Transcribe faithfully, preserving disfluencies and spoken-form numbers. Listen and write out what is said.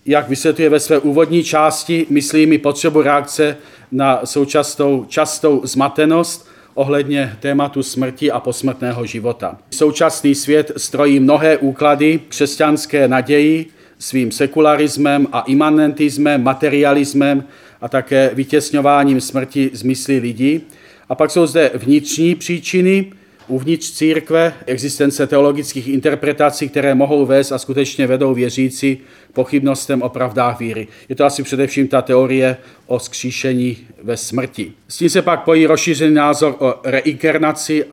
Jak vysvětluje ve své úvodní části, myslí mi potřebu reakce na současnou častou zmatenost ohledně tématu smrti a posmrtného života. Současný svět strojí mnohé úklady křesťanské naději svým sekularismem a imanentismem, materialismem a také vytěsňováním smrti z myslí lidí. A pak jsou zde vnitřní příčiny, uvnitř církve, existence teologických interpretací, které mohou vést a skutečně vedou věřící pochybnostem o pravdách víry. Je to asi především ta teorie o vzkříšení ve smrti. S tím se pak pojí rozšířený názor o reinkarnaci